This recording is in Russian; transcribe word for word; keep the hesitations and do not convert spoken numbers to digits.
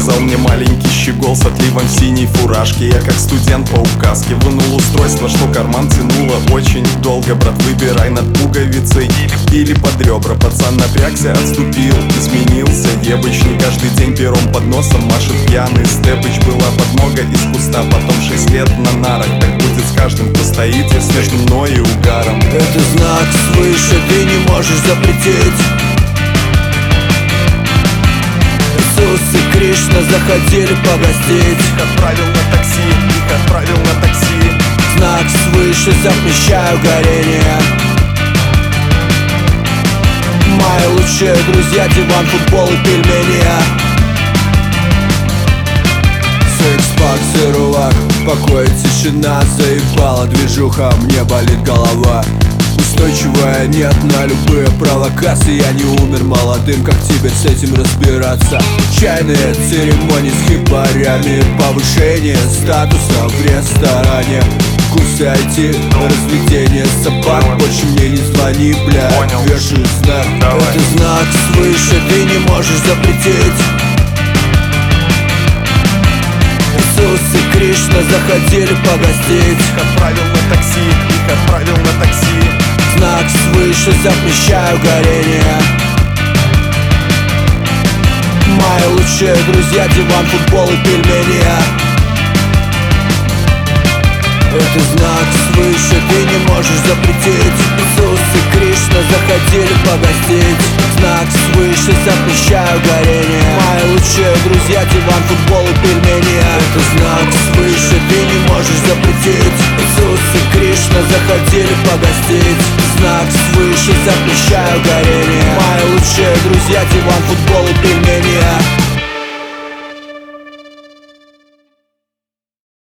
сказал мне маленький щегол с отливом синей фуражки. Я как студент по указке вынул устройство, что карман тянуло очень долго. Брат, выбирай над пуговицей или, или под ребра. Пацан напрягся, отступил, изменился. Ебыч не каждый день пером под носом машет пьяный. Степыч была подмога из куста, потом шесть лет на нарах. Так будет с каждым, кто стоит здесь между мной и угаром. Это знак свыше, ты не можешь запретить. Иисус и Кришна заходили погостить. Их отправил на такси, их отправил на такси. Знак свыше, запрещаю горение. Мои лучшие друзья, диван, футбол и пельмени. Секс-пак, серувак, покой, тишина. Заебала движуха, мне болит голова. Устойчивая, нет на любые провокации. Я не умер молодым, как теперь с этим разбираться? Чайные церемонии с хипарями, повышение статуса в ресторане, курсы ай ти, разведение собак. Больше мне не звони, бля, вешаю знак. Это знак свыше, ты не можешь запретить. Иисус и Кришна заходили погостить. Их отправил на такси, их отправил на такси. Знак свыше, запрещаю горение. Мои лучшие друзья, диван, футбол и пельмени. Это знак свыше, ты не можешь запретить. Иисус и Кришна заходили погостить. Знак свыше, запрещаю горение. Мои лучшие друзья, диван, футбол и пельмени. Это знак свыше, ты не можешь запретить. Иисус и Кришна заходили погостить. Знак свыше, запрещаю горение. Мои лучшие друзья, диван, футбол и пельмени.